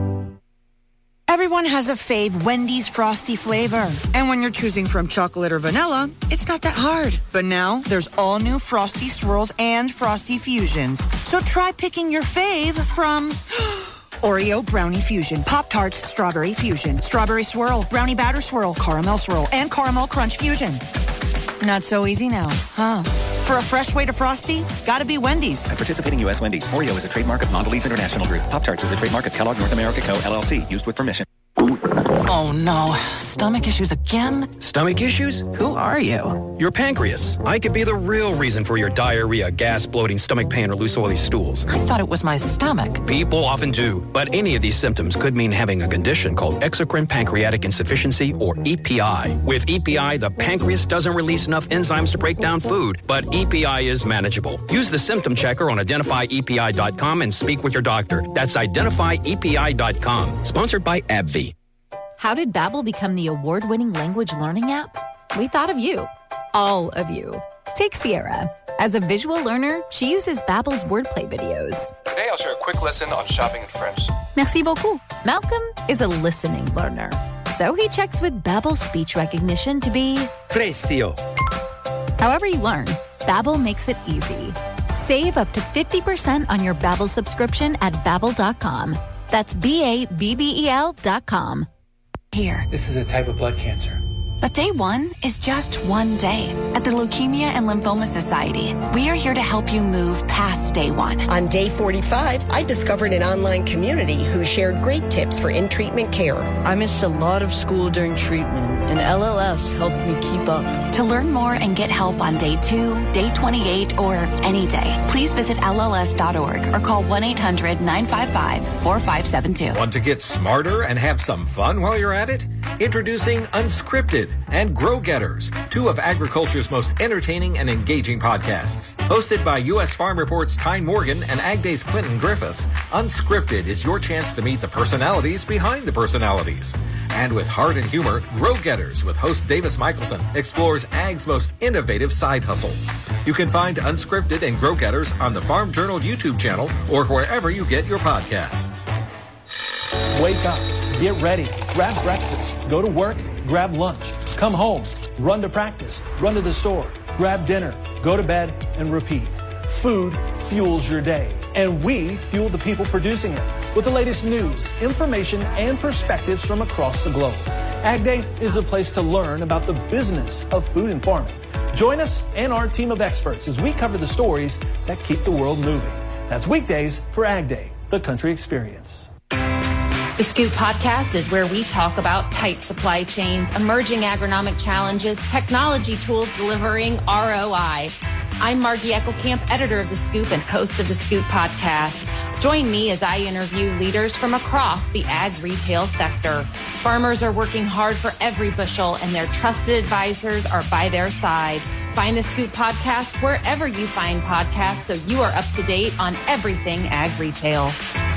Everyone has a fave Wendy's Frosty flavor. And when you're choosing from chocolate or vanilla, it's not that hard. But now, there's all new Frosty Swirls and Frosty Fusions. So try picking your fave from Oreo Brownie Fusion, Pop-Tarts Strawberry Fusion, Strawberry Swirl, Brownie Batter Swirl, Caramel Swirl, and Caramel Crunch Fusion. Not so easy now, huh? For a fresh way to Frosty, gotta be Wendy's. At participating U.S. Wendy's, Oreo is a trademark of Mondelez International Group. Pop-Tarts is a trademark of Kellogg North America Co., LLC, used with permission. Oh no, stomach issues again? Stomach issues? Who are you? Your pancreas. I could be the real reason for your diarrhea, gas, bloating, stomach pain, or loose oily stools. I thought it was my stomach. People often do, but any of these symptoms could mean having a condition called exocrine pancreatic insufficiency, or EPI. With EPI, the pancreas doesn't release enough enzymes to break down food, but EPI is manageable. Use the symptom checker on identifyepi.com and speak with your doctor. That's identifyepi.com. Sponsored by AbbVie. How did Babbel become the award-winning language learning app? We thought of you. All of you. Take Sierra. As a visual learner, she uses Babbel's wordplay videos. Today I'll share a quick lesson on shopping in French. Merci beaucoup. Malcolm is a listening learner. So he checks with Babbel's speech recognition to be Precio. However you learn, Babbel makes it easy. Save up to 50% on your Babbel subscription at Babbel.com. That's BABBEL.com. Here. This is a type of blood cancer. But day one is just one day. At the Leukemia and Lymphoma Society, we are here to help you move past day one. On day 45, I discovered an online community who shared great tips for in-treatment care. I missed a lot of school during treatment, and LLS helped me keep up. To learn more and get help on day 2, day 28, or any day, please visit LLS.org or call 1-800-955-4572. Want to get smarter and have some fun while you're at it? Introducing Unscripted and Grow Getters, two of agriculture's most entertaining and engaging podcasts. Hosted by U.S. Farm Report's Tyne Morgan and Ag Day's Clinton Griffiths, Unscripted is your chance to meet the personalities behind the personalities. And with heart and humor, Grow Getters with host Davis Michelson explores Ag's most innovative side hustles. You can find Unscripted and Grow Getters on the Farm Journal YouTube channel or wherever you get your podcasts. Wake up, get ready, grab breakfast, go to work, grab lunch, come home, run to practice, run to the store, grab dinner, go to bed, and repeat. Food fuels your day, and we fuel the people producing it with the latest news, information, and perspectives from across the globe. Ag Day is a place to learn about the business of food and farming. Join us and our team of experts as we cover the stories that keep the world moving. That's weekdays for Ag Day, the country experience. The Scoop Podcast is where we talk about tight supply chains, emerging agronomic challenges, technology tools delivering ROI. I'm Margie Eckelkamp, editor of The Scoop and host of The Scoop Podcast. Join me as I interview leaders from across the ag retail sector. Farmers are working hard for every bushel, and their trusted advisors are by their side. Find The Scoop Podcast wherever you find podcasts so you are up to date on everything ag retail.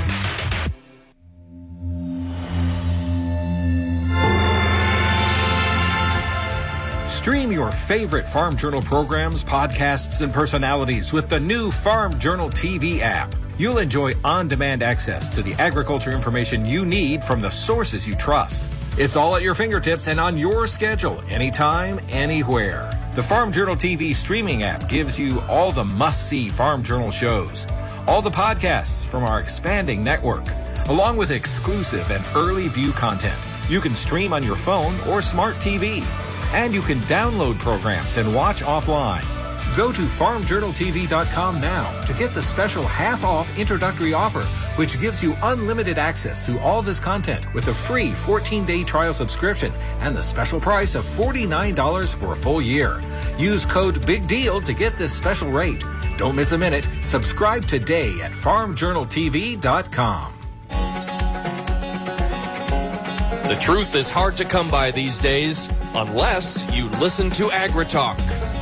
Stream your favorite Farm Journal programs, podcasts, and personalities with the new Farm Journal TV app. You'll enjoy on-demand access to the agriculture information you need from the sources you trust. It's all at your fingertips and on your schedule, anytime, anywhere. The Farm Journal TV streaming app gives you all the must-see Farm Journal shows, all the podcasts from our expanding network, along with exclusive and early view content. You can stream on your phone or smart TV. And you can download programs and watch offline. Go to farmjournaltv.com now to get the special half-off introductory offer, which gives you unlimited access to all this content with a free 14-day trial subscription and the special price of $49 for a full year. Use code BIGDEAL to get this special rate. Don't miss a minute. Subscribe today at farmjournaltv.com. The truth is hard to come by these days, unless you listen to AgriTalk.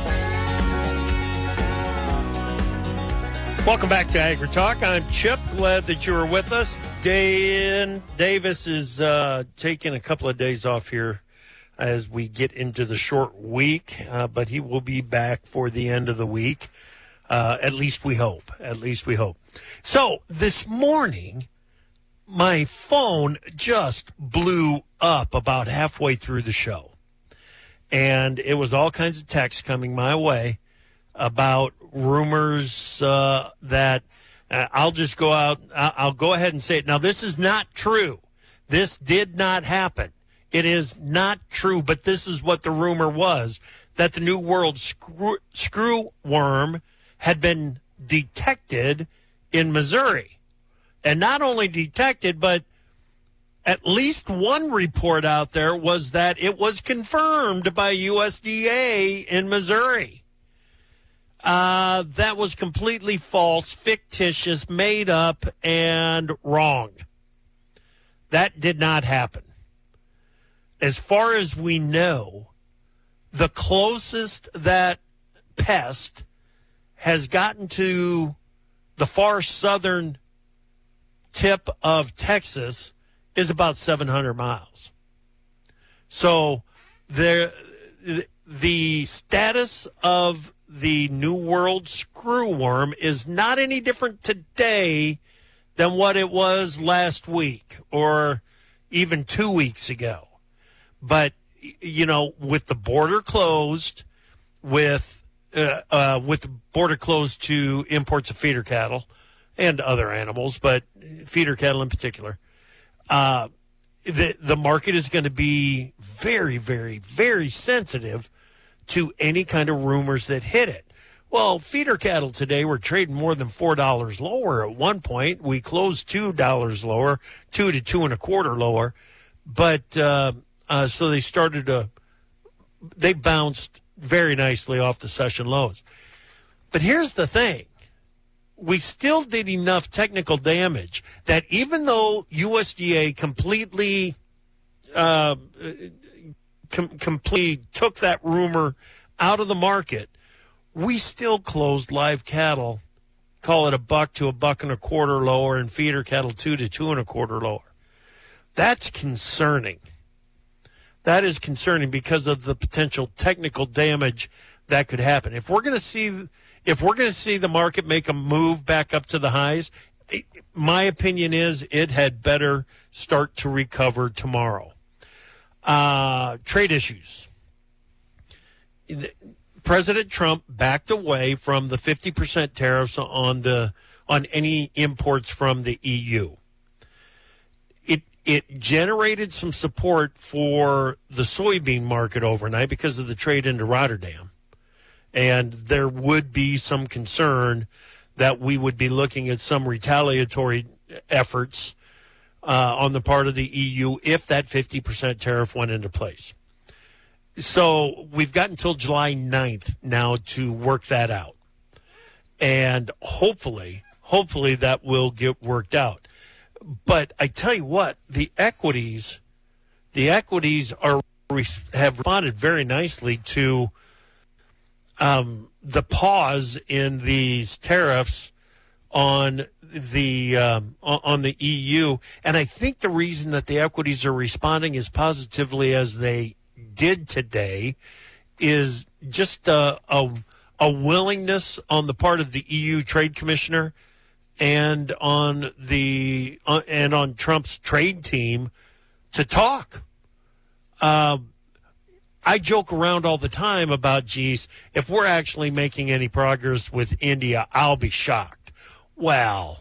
Welcome back to AgriTalk. I'm Chip. Glad that you were with us. Dan Davis is taking a couple of days off here as we get into the short week, but he will be back for the end of the week. At least we hope. So this morning, my phone just blew up about halfway through the show. And it was all kinds of texts coming my way about rumors that I'll just go out. I'll go ahead and say it. Now, this is not true. This did not happen. It is not true, but this is what the rumor was, that the New World screw worm had been detected in Missouri. And not only detected, but at least one report out there was that it was confirmed by USDA in Missouri. That was completely false, fictitious, made up, and wrong. That did not happen. As far as we know, the closest that pest has gotten to the far southern tip of Texas is about 700 miles. So the status of the New World screwworm is not any different today than what it was last week or even 2 weeks ago. But, you know, with the border closed, with the border closed to imports of feeder cattle and other animals, but feeder cattle in particular, the market is going to be very, very, very sensitive to any kind of rumors that hit it. Well, feeder cattle today were trading more than $4 lower at one point. We closed $2 lower, 2 to 2.25 lower. But so they bounced very nicely off the session lows. But here's the thing. We still did enough technical damage that even though USDA completely took that rumor out of the market, we still closed live cattle, call it $1 to $1.25 lower, and feeder cattle 2 to 2.25 lower. That's concerning. That is concerning because of the potential technical damage that could happen. If we're going to see the market make a move back up to the highs, my opinion is it had better start to recover tomorrow. Trade issues. President Trump backed away from the 50% tariffs on any imports from the EU. It generated some support for the soybean market overnight because of the trade into Rotterdam. And there would be some concern that we would be looking at some retaliatory efforts on the part of the EU if that 50% tariff went into place. So we've got until July 9th now to work that out. And hopefully that will get worked out. But I tell you what, the equities have responded very nicely to the pause in these tariffs on the EU. And I think the reason that the equities are responding as positively as they did today is just a willingness on the part of the EU trade commissioner and on Trump's trade team to talk. I joke around all the time about, geez, if we're actually making any progress with India, I'll be shocked. Well,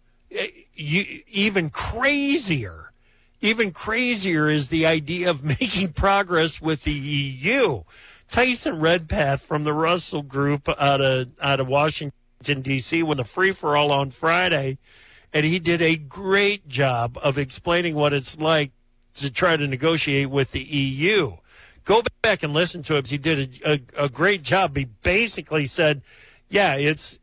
even crazier is the idea of making progress with the EU. Tyson Redpath from the Russell Group out of Washington, D.C. won the free-for-all on Friday, and he did a great job of explaining what it's like to try to negotiate with the EU. Go back and listen to it. He did a great job. He basically said, yeah, it's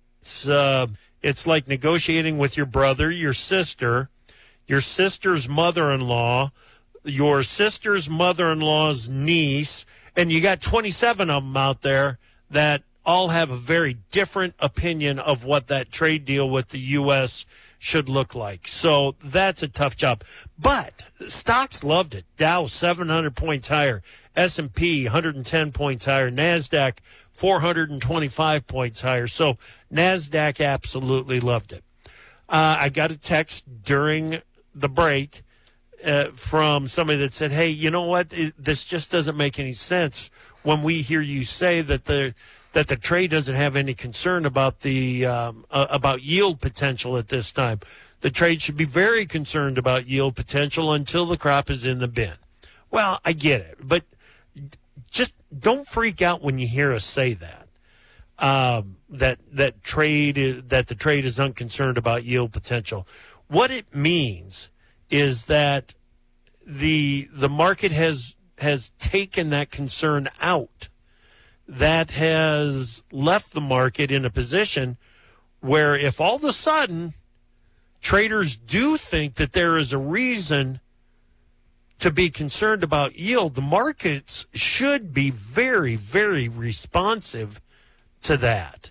like negotiating with your brother, your sister's mother-in-law, your sister's mother-in-law's niece, and you got 27 of them out there that all have a very different opinion of what that trade deal with the U.S. should look like. So that's a tough job. But stocks loved it. Dow 700 points higher, S&P 110 points higher, NASDAQ 425 points higher. So NASDAQ absolutely loved it. I got a text during the break from somebody that said, hey, you know what? This just doesn't make any sense when we hear you say that the trade doesn't have any concern about about yield potential at this time. The trade should be very concerned about yield potential until the crop is in the bin. Well, I get it, but just don't freak out when you hear us say that. That the trade is unconcerned about yield potential. What it means is that the market has taken that concern out. That has left the market in a position where if all of a sudden traders do think that there is a reason to be concerned about yield, the markets should be very, very responsive to that.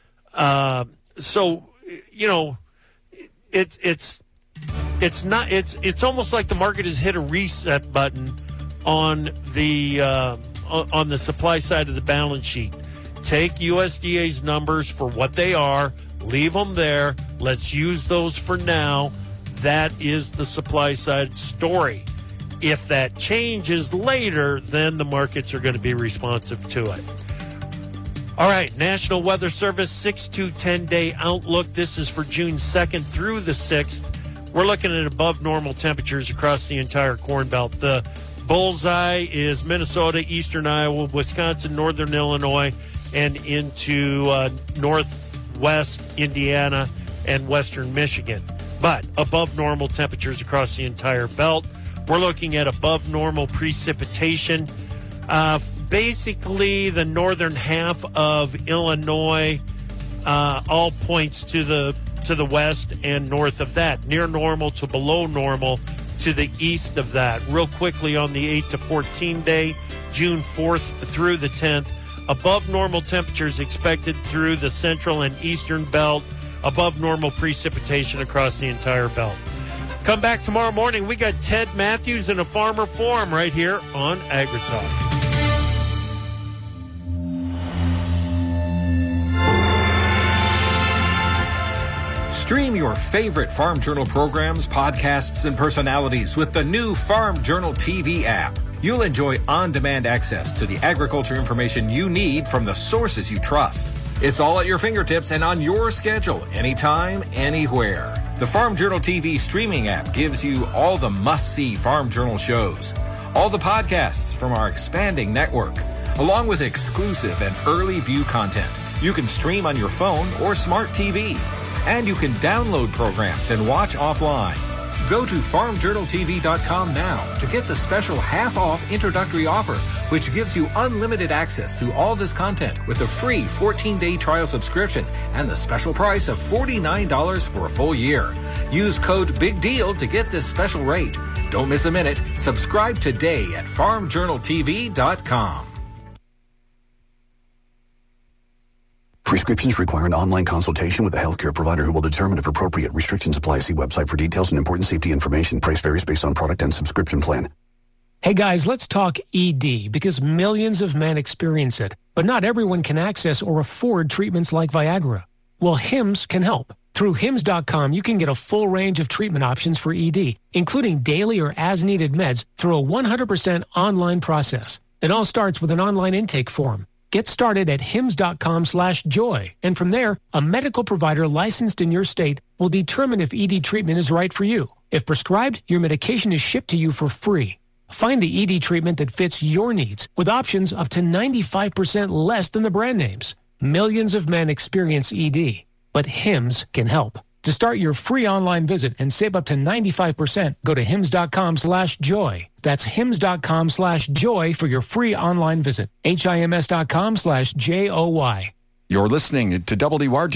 So, you know, it's almost like the market has hit a reset button on the supply side of the balance sheet. Take USDA's numbers for what they are, leave them there. Let's use those for now. That is the supply side story. If that changes later, then the markets are going to be responsive to it. All right, National Weather Service 6 to 10 day outlook. This is for June 2nd through the 6th. we're looking at above normal temperatures across the entire Corn Belt. The bullseye is Minnesota, eastern Iowa, Wisconsin, northern Illinois, and into northwest Indiana and western Michigan. But above normal temperatures across the entire belt. We're looking at above normal precipitation. Basically, the northern half of Illinois, all points to the west and north of that. Near normal to below normal to the east of that. Real quickly on the 8 to 14 day, June 4th through the 10th. Above normal temperatures expected through the central and eastern belt. Above normal precipitation across the entire belt. Come back tomorrow morning. We got Ted Matthews in a Farmer Forum right here on AgriTalk. Stream your favorite Farm Journal programs, podcasts, and personalities with the new Farm Journal TV app. You'll enjoy on-demand access to the agriculture information you need from the sources you trust. It's all at your fingertips and on your schedule, anytime, anywhere. The Farm Journal TV streaming app gives you all the must-see Farm Journal shows, all the podcasts from our expanding network, along with exclusive and early view content. You can stream on your phone or smart TV, and you can download programs and watch offline. Go to farmjournaltv.com now to get the special half-off introductory offer, which gives you unlimited access to all this content with a free 14-day trial subscription and the special price of $49 for a full year. Use code BIGDEAL to get this special rate. Don't miss a minute. Subscribe today at farmjournaltv.com. Prescriptions require an online consultation with a healthcare provider who will determine if appropriate. Restrictions apply. See website for details and important safety information. Price varies based on product and subscription plan. Hey guys, let's talk ED because millions of men experience it, but not everyone can access or afford treatments like Viagra. Well, Hims can help. Through Hims.com, you can get a full range of treatment options for ED, including daily or as-needed meds through a 100% online process. It all starts with an online intake form. Get started at hims.com/joy, and from there, a medical provider licensed in your state will determine if ED treatment is right for you. If prescribed, your medication is shipped to you for free. Find the ED treatment that fits your needs with options up to 95% less than the brand names. Millions of men experience ED, but Hims can help. To start your free online visit and save up to 95%, go to hims.com/joy. That's hims.com/joy for your free online visit. HIMS.com/JOY. You're listening to WRD.